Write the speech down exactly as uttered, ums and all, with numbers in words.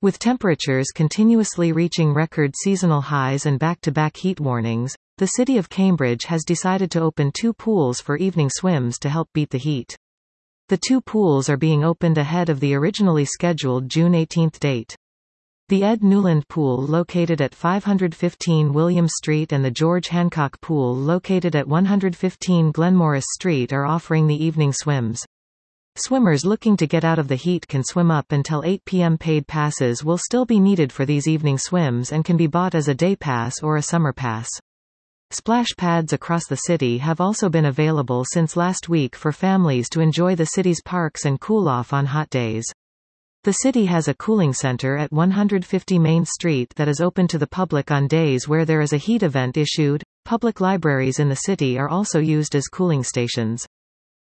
With temperatures continuously reaching record seasonal highs and back-to-back heat warnings, the city of Cambridge has decided to open two pools for evening swims to help beat the heat. The two pools are being opened ahead of the originally scheduled June eighteenth date. The Ed Newland Pool located at five hundred fifteen William Street and the George Hancock Pool located at one hundred fifteen Glenmorris Street are offering the evening swims. Swimmers looking to get out of the heat can swim up until eight p m Paid passes will still be needed for these evening swims and can be bought as a day pass or a summer pass. Splash pads across the city have also been available since last week for families to enjoy the city's parks and cool off on hot days. The city has a cooling center at one hundred fifty Main Street that is open to the public on days where there is a heat event issued. Public libraries in the city are also used as cooling stations.